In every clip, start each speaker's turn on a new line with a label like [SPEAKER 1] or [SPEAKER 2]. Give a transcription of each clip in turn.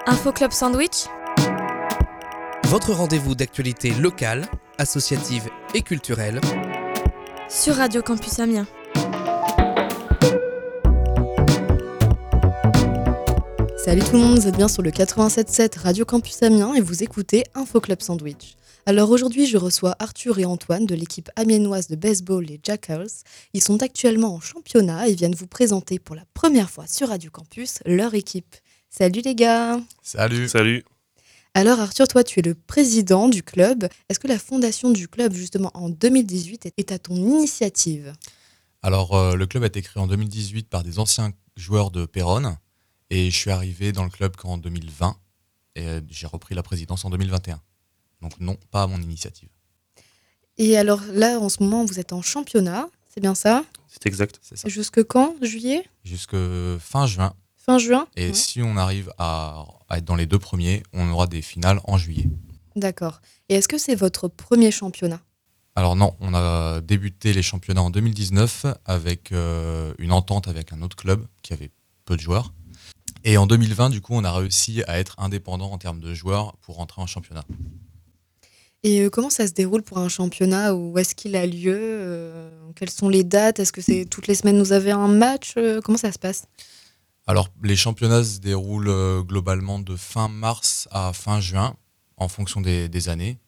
[SPEAKER 1] Info Club Sandwich,
[SPEAKER 2] Votre rendez-vous d'actualité locale, associative et culturelle.
[SPEAKER 1] sur Radio Campus Amiens.
[SPEAKER 3] Salut tout le monde, vous êtes bien sur le 87.7 Radio Campus Amiens et vous écoutez Info Club Sandwich. Alors aujourd'hui, je reçois Arthur et Antoine de l'équipe amiénoise de baseball, les Jackals. Ils sont actuellement en championnat et viennent vous présenter pour la première fois sur Radio Campus leur équipe. Salut les gars!
[SPEAKER 4] Salut.
[SPEAKER 3] Alors Arthur, toi tu es le président du club. Est-ce que la fondation du club justement en 2018 est à ton initiative?
[SPEAKER 4] Alors, le club a été créé en 2018 par des anciens joueurs de Péronne et je suis arrivé dans le club qu'en 2020 et j'ai repris la présidence en 2021. Donc non, pas à mon initiative.
[SPEAKER 3] Et alors là en ce moment vous êtes en championnat, c'est bien ça?
[SPEAKER 5] C'est exact.
[SPEAKER 4] C'est ça.
[SPEAKER 3] Jusque quand? Juillet?
[SPEAKER 4] Jusque fin juin.
[SPEAKER 3] Fin juin?
[SPEAKER 4] Et
[SPEAKER 3] Ouais.
[SPEAKER 4] si on arrive à être dans les deux premiers, on aura des finales en juillet.
[SPEAKER 3] D'accord. Et est-ce que c'est votre premier championnat?
[SPEAKER 4] Alors non, on a débuté les championnats en 2019 avec une entente avec un autre club qui avait peu de joueurs. Et en 2020, du coup, on a réussi à être indépendant en termes de joueurs pour rentrer en championnat.
[SPEAKER 3] Et comment ça se déroule pour un championnat? Où est-ce qu'il a lieu? Quelles sont les dates? Est-ce que c'est toutes les semaines vous avez un match? Comment ça se passe?
[SPEAKER 4] Alors, les championnats se déroulent globalement de fin mars à fin juin, en fonction des années.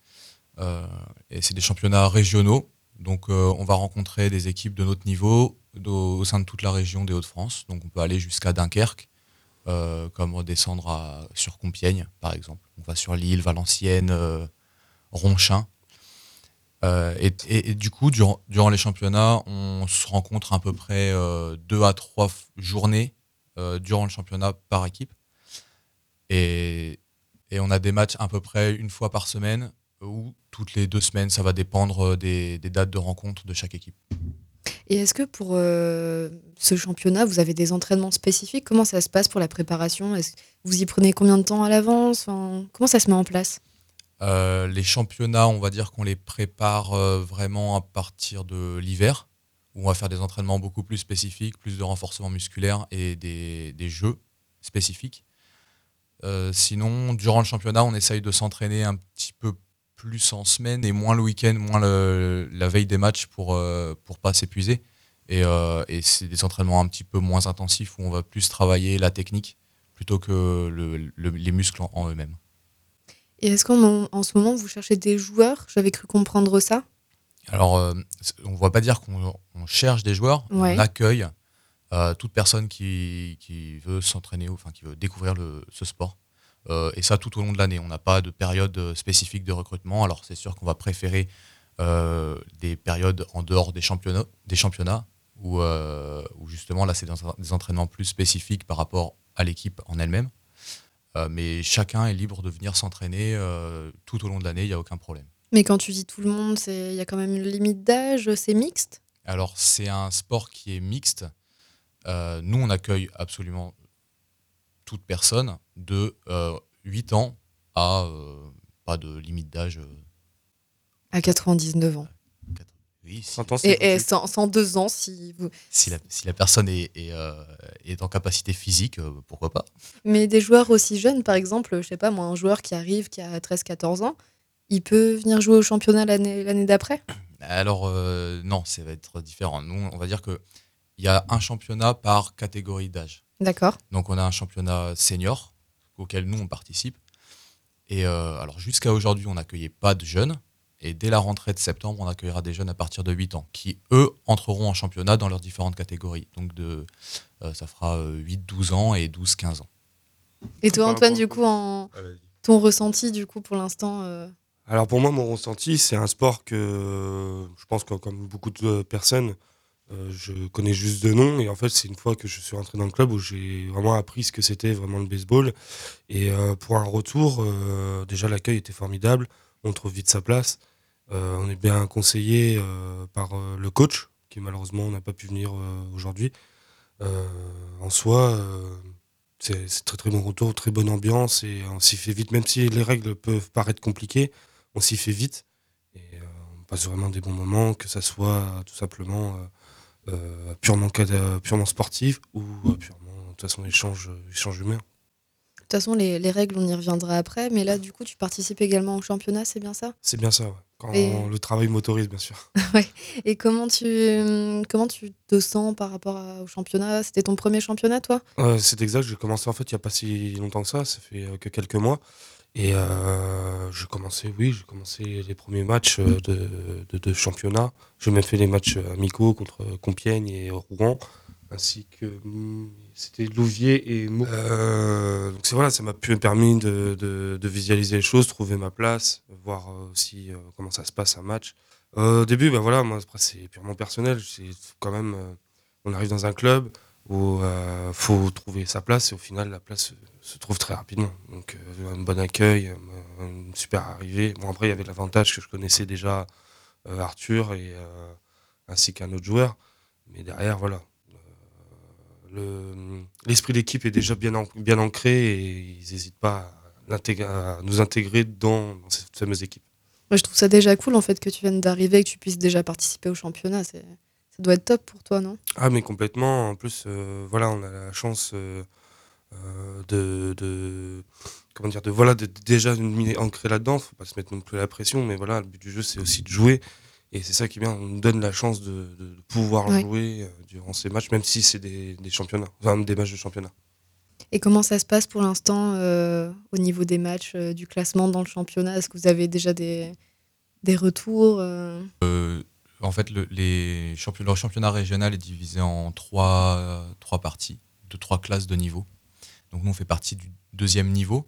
[SPEAKER 4] Et c'est des championnats régionaux. Donc, on va rencontrer des équipes de notre niveau au sein de toute la région des Hauts-de-France. Donc, on peut aller jusqu'à Dunkerque, comme redescendre sur Compiègne, par exemple. On va sur Lille, Valenciennes, Ronchin. Et du coup, durant les championnats, on se rencontre à peu près 2 à 3 journées durant le championnat par équipe. Et on a des matchs à peu près une fois par semaine ou toutes les 2 semaines. Ça va dépendre des dates de rencontre de chaque équipe.
[SPEAKER 3] Et est-ce que pour ce championnat, vous avez des entraînements spécifiques? Comment ça se passe pour la préparation? Vous y prenez combien de temps à l'avance? Comment ça se met en place?
[SPEAKER 4] Les championnats, on va dire qu'on les prépare vraiment à partir de l'hiver, où on va faire des entraînements beaucoup plus spécifiques, plus de renforcement musculaire et des jeux spécifiques. Sinon, durant le championnat, on essaye de s'entraîner un petit peu plus en semaine et moins le week-end, moins la veille des matchs pour pas s'épuiser. Et c'est des entraînements un petit peu moins intensifs où on va plus travailler la technique plutôt que les muscles en eux-mêmes.
[SPEAKER 3] Et est-ce qu'en ce moment, vous cherchez des joueurs? J'avais cru comprendre ça.
[SPEAKER 4] Alors, on ne va pas dire qu'on cherche des joueurs,
[SPEAKER 3] Ouais.
[SPEAKER 4] on accueille toute personne qui veut s'entraîner, enfin qui veut découvrir ce sport. Et ça tout au long de l'année. On n'a pas de période spécifique de recrutement. Alors c'est sûr qu'on va préférer des périodes en dehors des championnats où justement là c'est des entraînements plus spécifiques par rapport à l'équipe en elle-même. Mais chacun est libre de venir s'entraîner tout au long de l'année, il n'y a aucun problème.
[SPEAKER 3] Mais quand tu dis tout le monde, il y a quand même une limite d'âge, c'est mixte?
[SPEAKER 4] Alors c'est un sport qui est mixte. Nous on accueille absolument toute personne de 8 ans à pas de limite d'âge.
[SPEAKER 3] À 99 ans.
[SPEAKER 4] Oui,
[SPEAKER 3] Et 102 ans si vous...
[SPEAKER 4] si la personne est en capacité physique, pourquoi pas.
[SPEAKER 3] Mais des joueurs aussi jeunes, par exemple, je sais pas moi, un joueur qui arrive, qui a 13-14 ans, il peut venir jouer au championnat l'année d'après?
[SPEAKER 4] Alors non, ça va être différent. Nous, on va dire qu'il y a un championnat par catégorie d'âge.
[SPEAKER 3] D'accord.
[SPEAKER 4] Donc on a un championnat senior auquel nous on participe. Et alors jusqu'à aujourd'hui, on n'accueillait pas de jeunes. Et dès la rentrée de septembre, on accueillera des jeunes à partir de 8 ans qui, eux, entreront en championnat dans leurs différentes catégories. Donc ça fera 8-12 ans et 12-15 ans.
[SPEAKER 3] Et toi,
[SPEAKER 5] Par
[SPEAKER 3] Antoine,
[SPEAKER 5] rapport-
[SPEAKER 3] du coup,
[SPEAKER 5] Vas-y.
[SPEAKER 3] ton ressenti, du coup, pour l'instant
[SPEAKER 5] Alors pour moi, mon ressenti, c'est un sport que je pense que comme beaucoup de personnes, je connais juste de nom. Et en fait, c'est une fois que je suis rentré dans le club où j'ai vraiment appris ce que c'était vraiment le baseball. Et pour un retour, déjà l'accueil était formidable. On trouve vite sa place. On est bien conseillé par le coach, qui malheureusement n'a pas pu venir aujourd'hui. En soi, c'est très très bon retour, très bonne ambiance et on s'y fait vite. Même si les règles peuvent paraître compliquées, on s'y fait vite et on passe vraiment des bons moments, que ça soit tout simplement purement sportif ou purement de toute façon échange humain.
[SPEAKER 3] toute façon, les règles, on y reviendra après. Mais là, du coup, tu participes également au championnat, c'est bien ça?
[SPEAKER 5] C'est bien ça, ouais. Quand
[SPEAKER 3] Et,
[SPEAKER 5] le travail m'autorise, bien sûr.
[SPEAKER 3] ouais. Et comment tu te sens par rapport au championnat? C'était ton premier championnat, toi?
[SPEAKER 5] C'est exact, j'ai commencé en fait il n'y a pas si longtemps que ça fait que quelques mois. Et j'ai commencé les premiers matchs de championnat. J'ai même fait les matchs amicaux contre Compiègne et Rouen, ainsi que c'était Louviers et Meaux. Donc voilà, ça m'a permis de visualiser les choses, trouver ma place, voir aussi comment ça se passe un match. Au début, bah voilà, moi après, c'est purement personnel. C'est quand même, on arrive dans un club où faut trouver sa place et au final la place se trouve très rapidement. Donc un bon accueil, une super arrivée. Bon après il y avait l'avantage que je connaissais déjà Arthur ainsi qu'un autre joueur, mais derrière voilà, l'esprit d'équipe est déjà bien ancré et ils n'hésitent pas à nous intégrer dans cette fameuse équipe.
[SPEAKER 3] Moi, je trouve ça déjà cool, en fait, que tu viennes d'arriver et que tu puisses déjà participer au championnat. Ça doit être top pour toi, non?
[SPEAKER 5] Ah mais complètement. En plus voilà, on a la chance comment dire, voilà, de déjà ancré là-dedans. Faut pas se mettre non plus la pression, mais voilà, le but du jeu c'est aussi de jouer. Et c'est ça qui est bien, on nous donne la chance de pouvoir
[SPEAKER 3] Ouais.
[SPEAKER 5] jouer durant ces matchs, même si c'est des championnats, enfin des matchs de championnat.
[SPEAKER 3] Et comment ça se passe pour l'instant au niveau des matchs, du classement dans le championnat? Est-ce que vous avez déjà des retours
[SPEAKER 4] En fait, le championnat régional est divisé en trois parties, de trois classes de niveau. Donc nous, on fait partie du deuxième niveau,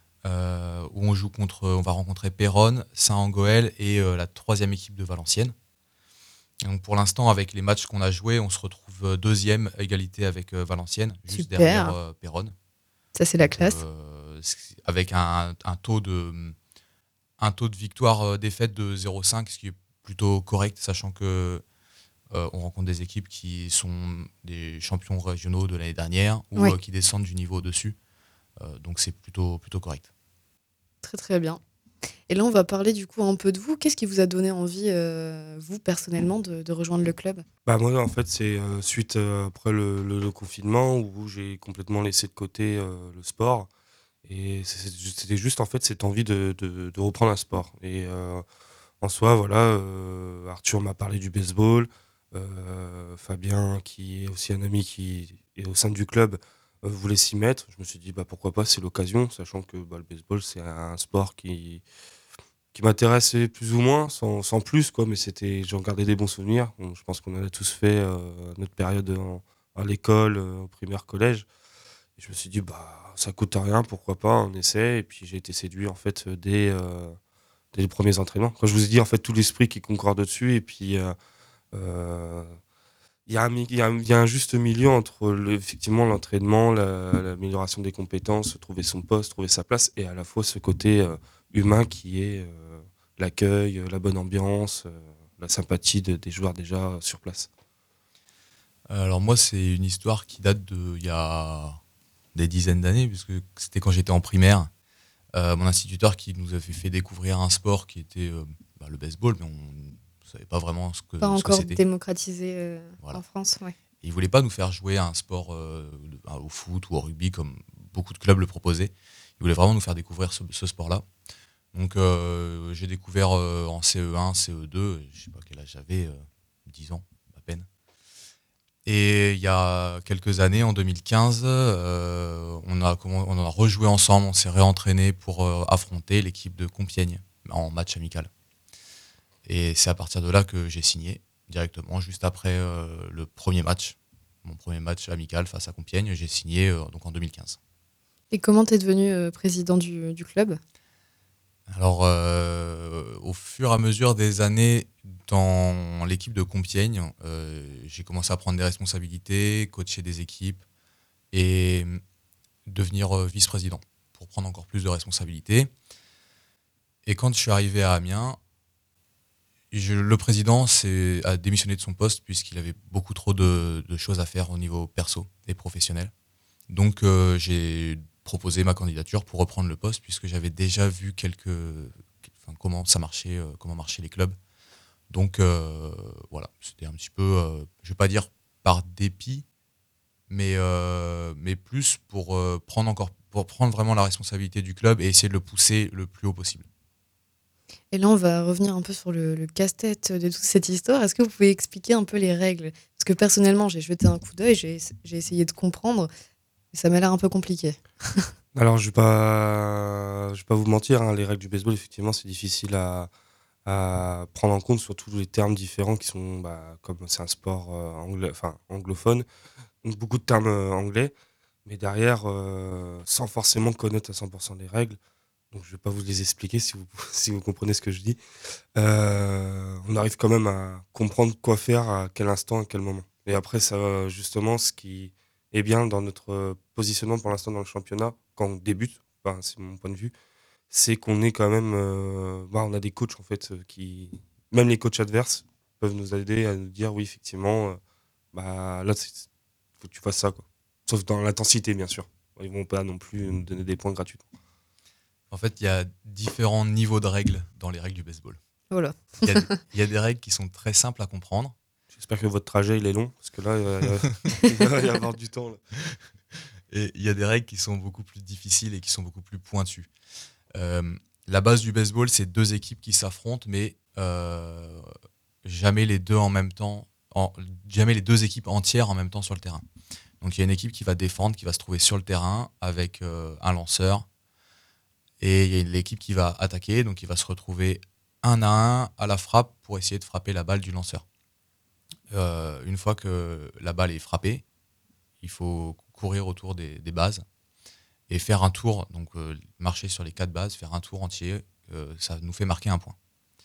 [SPEAKER 4] où on va rencontrer Péronne, Saint-Angoël et la troisième équipe de Valenciennes. Et donc pour l'instant, avec les matchs qu'on a joués, on se retrouve deuxième à égalité avec Valenciennes, juste
[SPEAKER 3] Super.
[SPEAKER 4] derrière Péronne.
[SPEAKER 3] Ça, c'est la classe.
[SPEAKER 4] Avec un taux de victoire-défaite de 0,5, ce qui est plutôt correct, sachant que on rencontre des équipes qui sont des champions régionaux de l'année dernière ou
[SPEAKER 3] Ouais.
[SPEAKER 4] qui descendent du niveau au-dessus. Donc c'est plutôt correct.
[SPEAKER 3] Très, très bien. Et là, on va parler du coup un peu de vous. Qu'est-ce qui vous a donné envie, vous, personnellement, de rejoindre le club?
[SPEAKER 5] Bah moi en fait c'est suite après le confinement où j'ai complètement laissé de côté le sport et c'était juste en fait cette envie de reprendre un sport et en soi voilà Arthur m'a parlé du baseball, Fabien qui est aussi un ami qui est au sein du club voulait s'y mettre. Je me suis dit bah pourquoi pas, c'est l'occasion, sachant que bah, le baseball c'est un sport qui m'intéressait plus ou moins, sans plus, quoi, mais j'en gardais des bons souvenirs. Bon, je pense qu'on en a tous fait notre période à l'école, au primaire, collège. Et je me suis dit, bah, ça coûte rien, pourquoi pas, on essaie. Et puis j'ai été séduit, en fait, dès les premiers entraînements. Quand je vous ai dit, en fait, tout l'esprit qui concorde dessus, et puis euh, il y a un juste milieu entre effectivement l'entraînement, l'amélioration des compétences, trouver son poste, trouver sa place, et à la fois ce côté humain qui est l'accueil, la bonne ambiance, la sympathie des joueurs déjà sur place.
[SPEAKER 4] Alors moi, c'est une histoire qui date il y a des dizaines d'années, puisque c'était quand j'étais en primaire. Mon instituteur qui nous avait fait découvrir un sport qui était le baseball, mais on ne savait pas vraiment
[SPEAKER 3] Pas
[SPEAKER 4] ce que
[SPEAKER 3] encore
[SPEAKER 4] c'était.
[SPEAKER 3] démocratisé
[SPEAKER 4] Voilà.
[SPEAKER 3] en France, ouais.
[SPEAKER 4] Et il voulait pas nous faire jouer à un sport au foot ou au rugby comme beaucoup de clubs le proposaient. Il voulait vraiment nous faire découvrir ce sport-là. Donc j'ai découvert en CE1, CE2, je sais pas quel âge j'avais, 10 ans à peine. Et il y a quelques années, en 2015, on a rejoué ensemble, on s'est réentraîné pour affronter l'équipe de Compiègne en match amical. Et c'est à partir de là que j'ai signé directement, juste après le premier match, mon premier match amical face à Compiègne, j'ai signé donc en 2015.
[SPEAKER 3] Et comment t'es devenu président du club?
[SPEAKER 4] Alors, au fur et à mesure des années dans l'équipe de Compiègne, j'ai commencé à prendre des responsabilités, coacher des équipes et devenir vice-président pour prendre encore plus de responsabilités. Et quand je suis arrivé à Amiens, le président a démissionné de son poste puisqu'il avait beaucoup trop de choses à faire au niveau perso et professionnel. Donc j'ai proposé ma candidature pour reprendre le poste puisque j'avais déjà vu comment marchaient les clubs. Donc voilà, c'était un petit peu, je vais pas dire par dépit, mais plus pour prendre encore pour prendre vraiment la responsabilité du club et essayer de le pousser le plus haut possible.
[SPEAKER 3] Et là, on va revenir un peu sur le casse-tête de toute cette histoire. Est-ce que vous pouvez expliquer un peu les règles? Parce que personnellement, j'ai jeté un coup d'œil, j'ai essayé de comprendre, et ça m'a l'air un peu compliqué.
[SPEAKER 5] Alors, je vais pas vous mentir, hein, les règles du baseball, effectivement, c'est difficile à prendre en compte, surtout les termes différents qui sont, comme c'est un sport anglophone, donc beaucoup de termes anglais, mais derrière, sans forcément connaître à 100% les règles, donc je vais pas vous les expliquer si vous, si vous comprenez ce que je dis. On arrive quand même à comprendre quoi faire à quel instant, à quel moment. Et après, ça, justement, ce qui est bien dans notre positionnement pour l'instant dans le championnat, quand on débute, c'est mon point de vue, c'est qu'on est quand même, on a des coachs en fait qui, même les coachs adverses, peuvent nous aider à nous dire oui, effectivement, là, faut que tu fasses ça, quoi. Sauf dans l'intensité, bien sûr. Ils vont pas non plus nous donner des points gratuitement.
[SPEAKER 4] En fait, il y a différents niveaux de règles dans les règles du baseball.
[SPEAKER 3] Voilà.
[SPEAKER 4] Il y a des règles qui sont très simples à comprendre.
[SPEAKER 5] J'espère que votre trajet il est long, parce que là, il va y avoir du temps. Là.
[SPEAKER 4] Et il y a des règles qui sont beaucoup plus difficiles et qui sont beaucoup plus pointues. La base du baseball, c'est deux équipes qui s'affrontent, mais jamais les deux en même temps, jamais les deux équipes entières en même temps sur le terrain. Donc il y a une équipe qui va défendre, qui va se trouver sur le terrain avec un lanceur, et il y a l'équipe qui va attaquer, donc il va se retrouver un à un à la frappe pour essayer de frapper la balle du lanceur. Une fois que la balle est frappée, il faut courir autour des bases et faire un tour, donc marcher sur les 4 bases, faire un tour entier, ça nous fait marquer un point.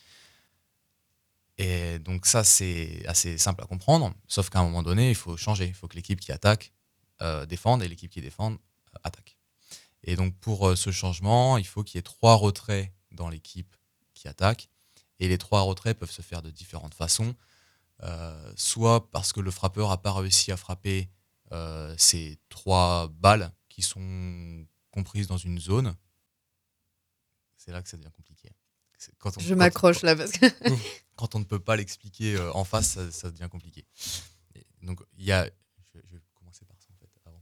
[SPEAKER 4] Et donc ça, c'est assez simple à comprendre, sauf qu'à un moment donné, il faut changer. Il faut que l'équipe qui attaque défende et l'équipe qui défend attaque. Et donc pour ce changement, il faut qu'il y ait 3 retraits dans l'équipe qui attaque. Et les 3 retraits peuvent se faire de différentes façons. Soit parce que le frappeur n'a pas réussi à frapper ces 3 balles qui sont comprises dans une zone. C'est là que ça devient compliqué.
[SPEAKER 3] Je m'accroche là parce que...
[SPEAKER 4] Quand on ne peut pas l'expliquer en face, ça devient compliqué. Et donc, il y a... Je vais commencer par ça, en fait, avant.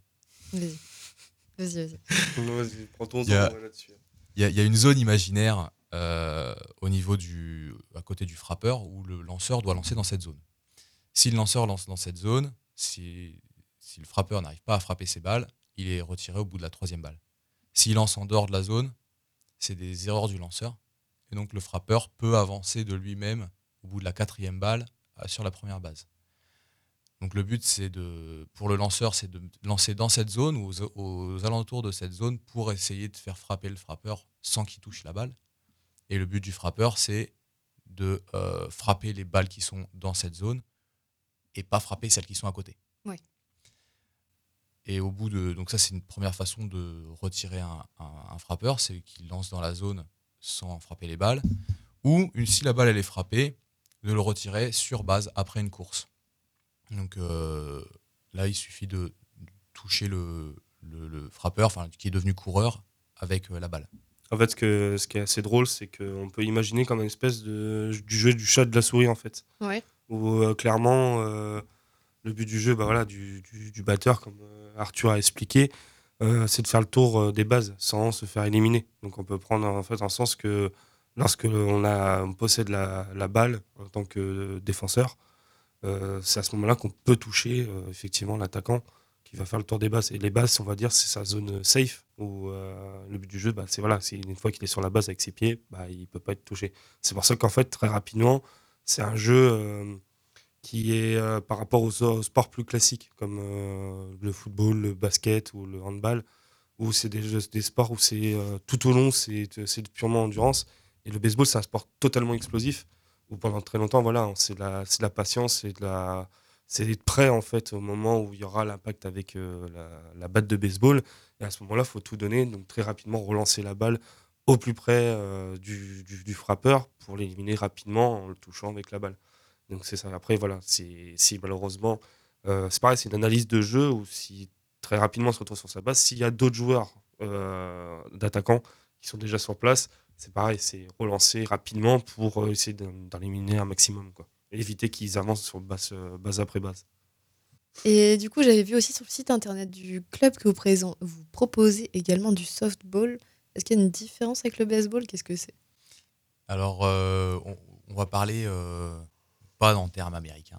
[SPEAKER 3] Vas-y.
[SPEAKER 5] Vas-y, prends ton temps là-dessus.
[SPEAKER 4] Il y a une zone imaginaire au niveau à côté du frappeur où le lanceur doit lancer dans cette zone. Si le lanceur lance dans cette zone, si le frappeur n'arrive pas à frapper ses balles, il est retiré au bout de la 3e balle. S'il lance en dehors de la zone, c'est des erreurs du lanceur. Et donc le frappeur peut avancer de lui-même au bout de la 4e balle sur la première base. Donc le but pour le lanceur, c'est de lancer dans cette zone ou aux alentours de cette zone pour essayer de faire frapper le frappeur sans qu'il touche la balle. Et le but du frappeur, c'est de frapper les balles qui sont dans cette zone et pas frapper celles qui sont à côté.
[SPEAKER 3] Oui.
[SPEAKER 4] Et au bout donc ça, c'est une première façon de retirer un frappeur, c'est qu'il lance dans la zone sans frapper les balles. Ou si la balle elle est frappée, de le retirer sur base après une course. Donc là, il suffit de toucher le frappeur, qui est devenu coureur, avec la balle.
[SPEAKER 5] En fait, ce qui est assez drôle, c'est qu'on peut imaginer comme une espèce du jeu du chat et de la souris, en fait.
[SPEAKER 3] Ouais.
[SPEAKER 5] Où clairement, le but du jeu, du batteur, comme Arthur a expliqué, c'est de faire le tour des bases sans se faire éliminer. Donc on peut prendre en fait en sens que lorsque on possède la balle en tant que défenseur, c'est à ce moment-là qu'on peut toucher effectivement l'attaquant qui va faire le tour des bases. Et les bases, on va dire, c'est sa zone safe où le but du jeu, c'est une fois qu'il est sur la base avec ses pieds, il ne peut pas être touché. C'est pour ça qu'en fait, très rapidement, c'est un jeu qui est par rapport aux sports plus classiques comme le football, le basket ou le handball, où c'est des sports où c'est tout au long, c'est purement endurance. Et le baseball, c'est un sport totalement explosif où pendant très longtemps, c'est de la patience, c'est d'être prêt en fait au moment où il y aura l'impact avec la batte de baseball. Et à ce moment-là, il faut tout donner, donc très rapidement relancer la balle au plus près du frappeur pour l'éliminer rapidement en le touchant avec la balle. Donc c'est ça. Après, si malheureusement, c'est pareil, c'est une analyse de jeu où si très rapidement on se retrouve sur sa base, s'il y a d'autres joueurs d'attaquants qui sont déjà sur place, c'est pareil, c'est relancer rapidement pour essayer d'en éliminer un maximum, quoi. Et éviter qu'ils avancent sur base après base.
[SPEAKER 3] Et du coup, j'avais vu aussi sur le site internet du club que vous proposez également du softball. Est-ce qu'il y a une différence avec le baseball? Qu'est-ce que c'est?
[SPEAKER 4] Alors, on va parler pas en termes américains.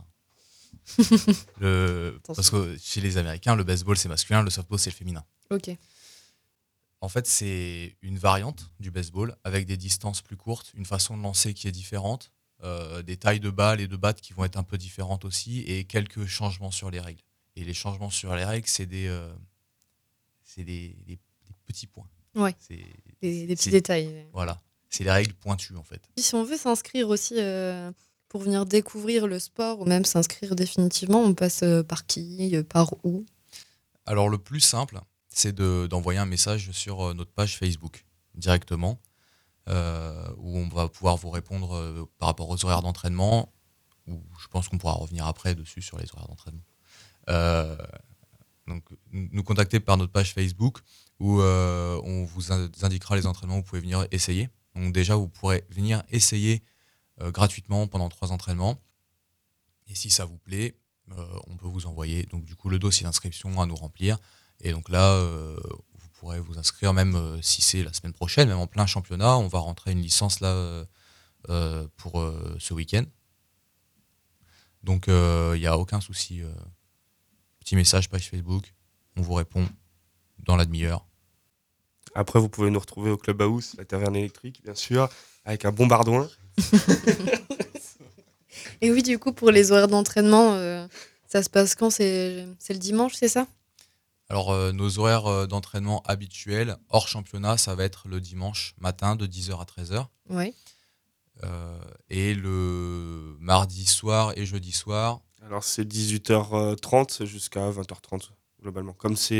[SPEAKER 4] Parce que chez les Américains, le baseball c'est masculin, le softball c'est le féminin.
[SPEAKER 3] Ok.
[SPEAKER 4] En fait, c'est une variante du baseball avec des distances plus courtes, une façon de lancer qui est différente, des tailles de balles et de battes qui vont être un peu différentes aussi, et quelques changements sur les règles. Et les changements sur les règles, c'est des petits points.
[SPEAKER 3] Ouais.
[SPEAKER 4] C'est,
[SPEAKER 3] Des petits
[SPEAKER 4] c'est-
[SPEAKER 3] détails.
[SPEAKER 4] Voilà. C'est les règles pointues en fait.
[SPEAKER 3] Si on veut s'inscrire aussi pour venir découvrir le sport ou même s'inscrire définitivement, on passe par qui, par où?
[SPEAKER 4] Alors le plus simple, c'est d'envoyer un message sur notre page Facebook directement, où on va pouvoir vous répondre par rapport aux horaires d'entraînement, ou je pense qu'on pourra revenir après dessus sur les horaires d'entraînement. Donc nous contacter par notre page Facebook, où on vous indiquera les entraînements où vous pouvez venir essayer. Donc déjà, vous pourrez venir essayer gratuitement pendant 3 entraînements. Et si ça vous plaît, on peut vous envoyer donc du coup le dossier d'inscription à nous remplir. Et donc là, vous pourrez vous inscrire même si c'est la semaine prochaine, même en plein championnat. On va rentrer une licence là pour ce week-end. Donc il n'y a aucun souci. Petit message, page Facebook, on vous répond dans la demi-heure.
[SPEAKER 5] Après, vous pouvez nous retrouver au Clubhouse, la taverne électrique, bien sûr, avec un bon bardouin.
[SPEAKER 3] Et oui, du coup, pour les horaires d'entraînement, ça se passe quand? C'est le dimanche, c'est ça?
[SPEAKER 4] Alors, nos horaires d'entraînement habituels, hors championnat, ça va être le dimanche matin de 10h à 13h.
[SPEAKER 3] Ouais.
[SPEAKER 4] Et le mardi soir et jeudi soir.
[SPEAKER 5] Alors, c'est 18h30 jusqu'à 20h30, globalement.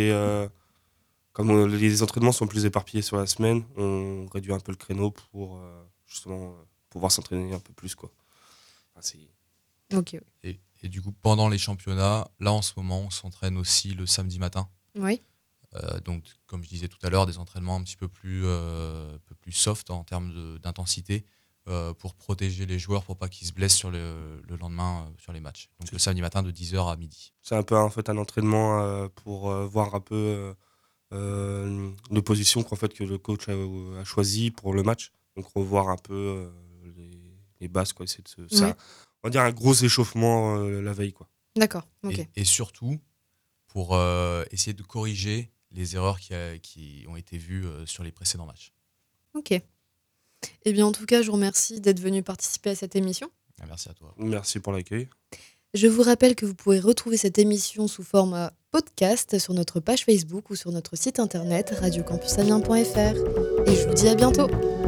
[SPEAKER 5] Comme les entraînements sont plus éparpillés sur la semaine, on réduit un peu le créneau pour justement pouvoir s'entraîner un peu plus, quoi. Enfin,
[SPEAKER 3] Ok.
[SPEAKER 4] Et du coup, pendant les championnats, là en ce moment, on s'entraîne aussi le samedi matin.
[SPEAKER 3] Oui.
[SPEAKER 4] Donc, comme je disais tout à l'heure, des entraînements un petit peu plus soft en termes d'intensité pour protéger les joueurs pour pas qu'ils se blessent sur le lendemain sur les matchs. Donc, le samedi matin de 10h à midi.
[SPEAKER 5] C'est un peu en fait un entraînement pour voir un peu les positions que le coach a choisi pour le match. Donc revoir un peu les bases, quoi.
[SPEAKER 3] Ouais.
[SPEAKER 5] On va dire un gros échauffement la veille, quoi.
[SPEAKER 3] D'accord. Ok.
[SPEAKER 4] Et surtout, pour essayer de corriger les erreurs qui ont été vues sur les précédents matchs.
[SPEAKER 3] Ok. Eh bien, en tout cas, je vous remercie d'être venu participer à cette émission.
[SPEAKER 4] Merci à toi.
[SPEAKER 5] Merci pour l'accueil.
[SPEAKER 3] Je vous rappelle que vous pouvez retrouver cette émission sous format podcast sur notre page Facebook ou sur notre site internet radiocampusamiens.fr. Et je vous dis à bientôt.